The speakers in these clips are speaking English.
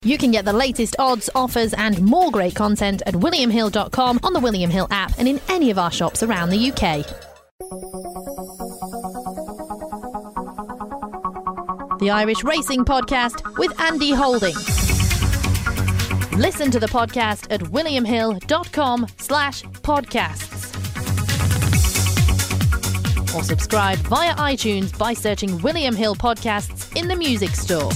You can get the latest odds, offers and more great content at williamhill.com, on the William Hill app and in any of our shops around the UK. The Irish Racing Podcast with Andy Holding. Listen to the podcast at williamhill.com/podcasts. Or subscribe via iTunes by searching William Hill Podcasts in the music store.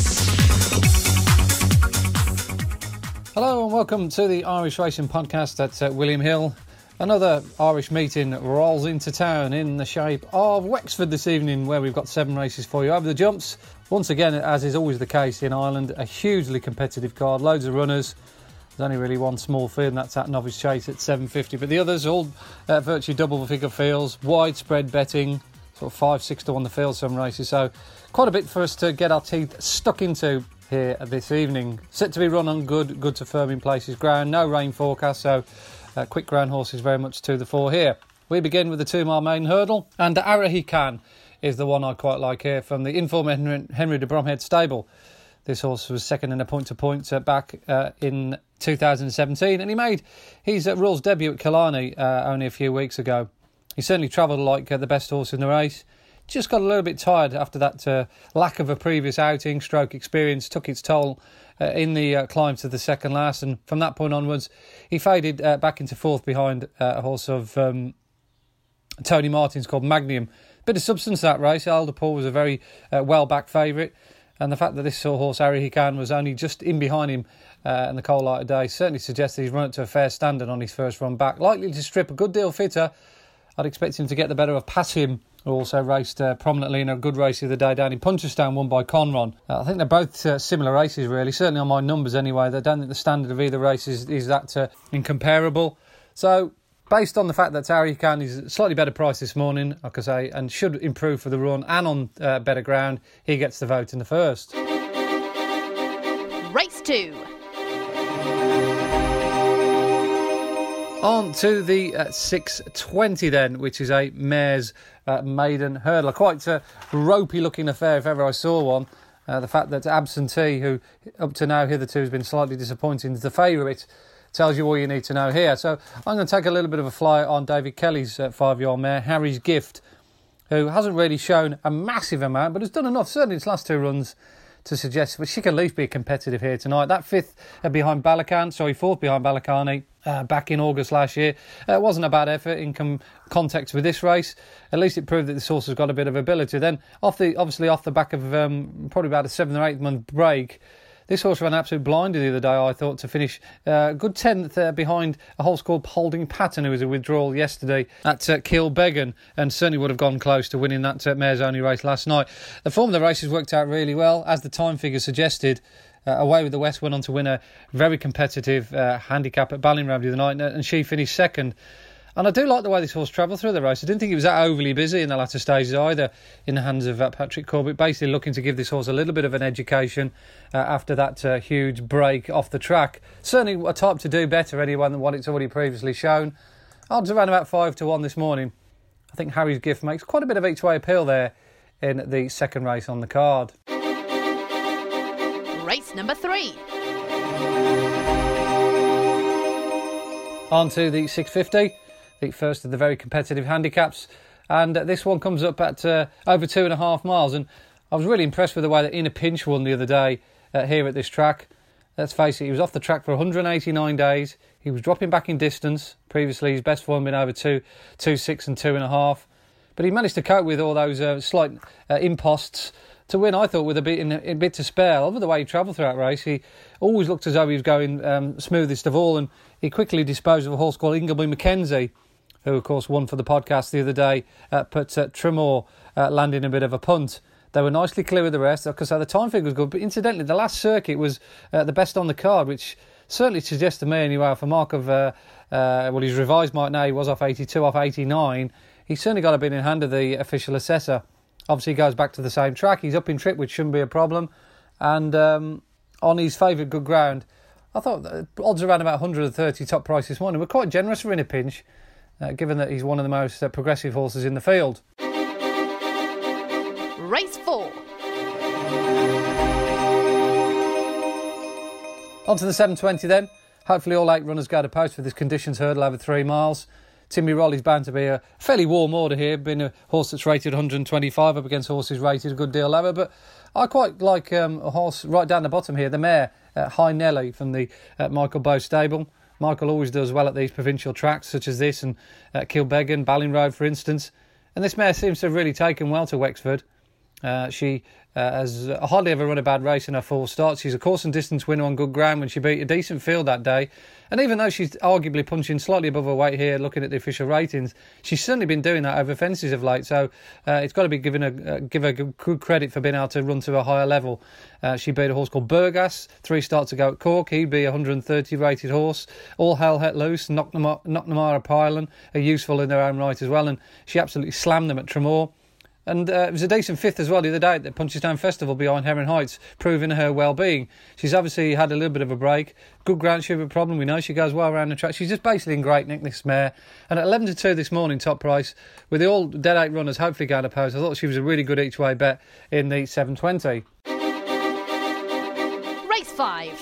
Hello and welcome to the Irish Racing Podcast at William Hill. Another Irish meeting rolls into town in the shape of Wexford this evening, where we've got 7 races for you over the jumps. Once again, as is always the case in Ireland, a hugely competitive card, loads of runners. There's only really one small field, and that's at Novice Chase at 750. But the others all virtually double the figure fields, widespread betting, sort of 5-6 to 1 the field, some races. So quite a bit for us to get our teeth stuck into here this evening. Set to be run on good to firming places ground. No rain forecast, so quick ground horses very much to the fore here. We begin with the 2 mile main hurdle, and Arahikan is the one I quite like here from the informed Henry de Bromhead stable. This horse was second in a point-to-point back in 2017, and he made his rules debut at Killarney only a few weeks ago. He certainly travelled like the best horse in the race. Just got a little bit tired after that lack of a previous outing. Stroke experience took its toll in the climb to the second last, and from that point onwards he faded back into fourth behind a horse of Tony Martin's called Magnum. Bit of substance that race. Alder Paul was a very well-backed favourite, and the fact that this horse Arahikan was only just in behind him in the cold light of day certainly suggests that he's run it to a fair standard on his first run back. Likely to strip a good deal fitter. I'd expect him to get the better of Pasim, who also raced prominently in a good race the other day down in Punchestown, won by Conron. I think they're both similar races, really, certainly on my numbers anyway. I don't think the standard of either race is that incomparable. So, based on the fact that Arahikan is slightly better price this morning, like I say, and should improve for the run and on better ground, he gets the vote in the first. Race 2. On to the 6:20 then, which is a mare's maiden hurdle. A quite ropey looking affair if ever I saw one. The fact that Absentee, who up to now hitherto has been slightly disappointing, is the favourite, tells you all you need to know here. So I'm going to take a little bit of a flyer on David Kelly's 5-year-old mare, Harry's Gift, who hasn't really shown a massive amount, but has done enough, certainly its last 2 runs, to suggest that she can at least be competitive here tonight. That fourth behind Balakani, back in August last year. Wasn't a bad effort in context with this race. At least it proved that this horse has got a bit of ability. Then, off the back of probably about a 7 or 8 month break, this horse ran absolute blinder the other day, I thought, to finish good 10th behind a horse called Holding Pattern, who was a withdrawal yesterday at Kilbeggan, and certainly would have gone close to winning that mare's only race last night. The form of the race has worked out really well, as the time figure suggested. Away with the West went on to win a very competitive handicap at Ballinrobe the other night, and she finished second. And I do like the way this horse travelled through the race. I didn't think it was that overly busy in the latter stages either, in the hands of Patrick Corbett, basically looking to give this horse a little bit of an education after that huge break off the track. Certainly a type to do better anyway than what it's already previously shown. Odds around about 5 to 1 this morning. I think Harry's Gift makes quite a bit of each-way appeal there in the second race on the card. Race number 3. On to the 650. The first of the very competitive handicaps, and this one comes up at over 2.5 miles, and I was really impressed with the way that In a Pinch won the other day here at this track. Let's face it, he was off the track for 189 days. He was dropping back in distance. Previously his best form had been over 2.6 and 2.5, but he managed to cope with all those slight imposts to win, I thought, with a bit to spare. Over the way he travelled through that race, he always looked as though he was going smoothest of all, and he quickly disposed of a horse called Ingleby Mackenzie, who of course won for the podcast the other day, but Tremor landing a bit of a punt. They were nicely clear with the rest, because the time figure was good, but incidentally the last circuit was the best on the card, which certainly suggests to me anyway, for mark of his revised mark now, he was off 82, off 89, he's certainly got a bit in hand of the official assessor. Obviously he goes back to the same track, he's up in trip, which shouldn't be a problem, and on his favourite good ground. I thought the odds around about 130 top price this morning were quite generous for In a Pinch, given that he's one of the most progressive horses in the field. Race 4. On to the 7.20 then. Hopefully all 8 runners go to post for this conditions hurdle over 3 miles. Timmy Rolly's bound to be a fairly warm order here, being a horse that's rated 125 up against horses rated a good deal lower. But I quite like a horse right down the bottom here, the mare, High Nelly from the Michael Bowe stable. Michael always does well at these provincial tracks such as this and Kilbeggan, Ballinroad for instance. And this mare seems to have really taken well to Wexford. She has hardly ever run a bad race in her 4 starts. She's a course and distance winner on good ground when she beat a decent field that day. And even though she's arguably punching slightly above her weight here, looking at the official ratings, she's certainly been doing that over fences of late. So it's got to be give her good credit for being able to run to a higher level. She beat a horse called Burgas 3 starts ago at Cork. He'd be a 130 rated horse. All Hell Let Loose, Knocknamara Pylan are useful in their own right as well. And she absolutely slammed them at Tremor. And it was a decent 5th as well the other day at the Punchestown Festival behind Heron Heights, proving her well-being. She's obviously had a little bit of a break. Good ground sugar problem, we know. She goes well around the track. She's just basically in great nick, this mare. And at 11-2 this morning, top price, with the all dead 8 runners hopefully going to post, I thought she was a really good each-way bet in the 7.20. Race 5.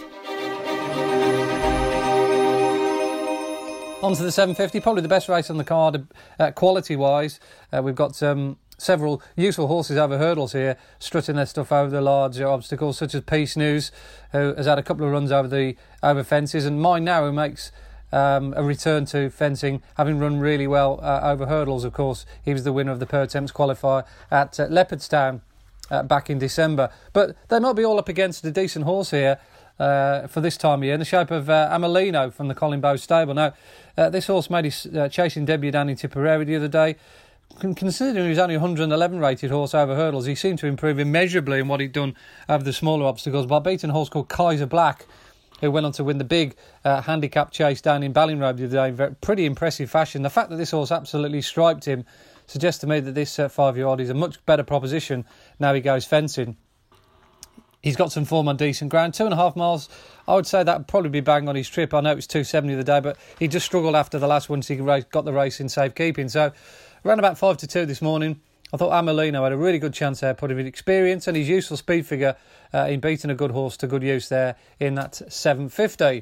On to the 7.50, probably the best race on the card quality-wise. We've got several useful horses over hurdles here, strutting their stuff over the large obstacles, such as Peace News, who has had a couple of runs over fences, and Mine Now, who makes a return to fencing, having run really well over hurdles. Of course, he was the winner of the Per Temps qualifier at Leopardstown back in December. But they might be all up against a decent horse here for this time of year, in the shape of Amelino from the Colin Bowe stable. Now, this horse made his chasing debut down in Tipperary the other day. Considering he was only a 111 rated horse over hurdles, he seemed to improve immeasurably in what he'd done over the smaller obstacles by beating a horse called Kaiser Black, who went on to win the big handicap chase down in Ballinroad the other day in very, pretty impressive fashion. The fact that this horse absolutely striped him suggests to me that this 5-year-old is a much better proposition now he goes fencing. He's got some form on decent ground. 2.5 miles, I would say that would probably be bang on his trip. I know it was 2.70 the day, but he just struggled after the last one so he got the race in safekeeping. So around about 5-2 this morning, I thought Amelino had a really good chance there, putting his experience and his useful speed figure in beating a good horse to good use there in that 7.50.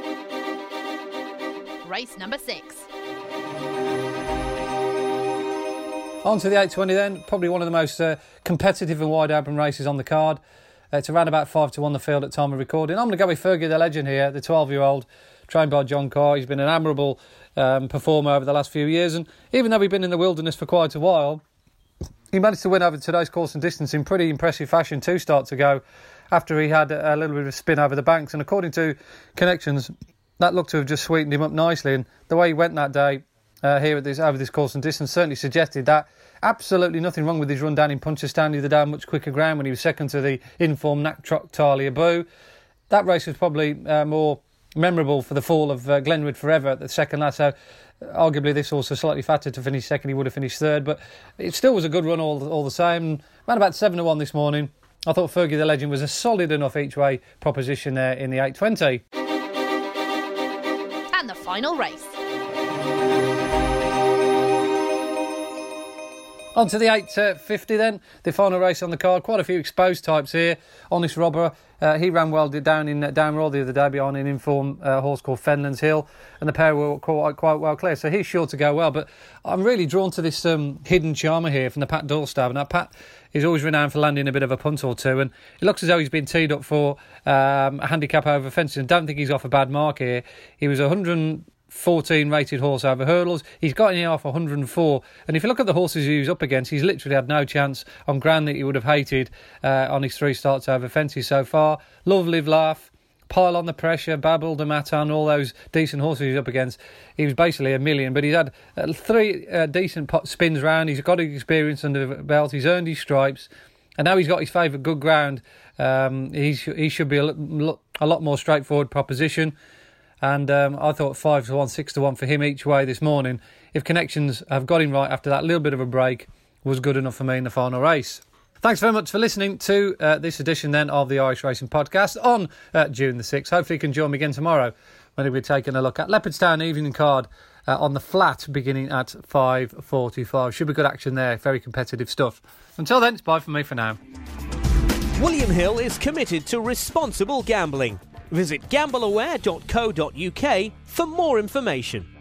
Race number 6. On to the 8.20 then, probably one of the most competitive and wide open races on the card. It's around about 5-1 the field at time of recording. I'm going to go with Fergie the Legend here, the 12-year-old, trained by John Carr. He's been an admirable performer over the last few years, and even though he'd been in the wilderness for quite a while, he managed to win over today's course and distance in pretty impressive fashion 2 starts ago after he had a little bit of a spin over the banks. And according to connections, that looked to have just sweetened him up nicely, and the way he went that day here at over this course and distance certainly suggested that absolutely nothing wrong with his run down in Punchestown the other day on much quicker ground when he was second to the informed Natrok Talia Boo. That race was probably more memorable for the fall of Glenwood Forever at the second last. So arguably this horse was slightly fatter to finish second. He would have finished third, but it still was a good run all the same. Around about 7-1 this morning, I thought Fergie the Legend was a solid enough each way proposition there in the 8.20. And the final race. On to the 8.50 then, the final race on the card. Quite a few exposed types here. Honest Robber, he ran well down in Downroll the other day behind an informed horse called Fenlands Hill, and the pair were quite well clear, so he's sure to go well. But I'm really drawn to this hidden charmer here from the Pat Doyle stab. Now, Pat is always renowned for landing a bit of a punt or two, and it looks as though he's been teed up for a handicap over fences. I don't think he's off a bad mark here. He was 114 rated horse over hurdles. He's got in off 104, and if you look at the horses he was up against, he's literally had no chance on ground that he would have hated on his 3 starts over fences so far. Love, Live, Laugh, Pile on the Pressure, Babel, the Matan, all those decent horses he's up against. He was basically a million, but he's had 3 decent spins round. He's got his experience under the belt. He's earned his stripes, and now he's got his favourite good ground. He should be a lot more straightforward proposition. And I thought 5-1, 6-1 for him each way this morning, if connections have got him right after that little bit of a break, was good enough for me in the final race. Thanks very much for listening to this edition then of the Irish Racing Podcast on June the 6th. Hopefully you can join me again tomorrow when we'll be taking a look at Leopardstown evening card on the flat beginning at 5:45. Should be good action there, very competitive stuff. Until then, it's bye from me for now. William Hill is committed to responsible gambling. Visit gambleaware.co.uk for more information.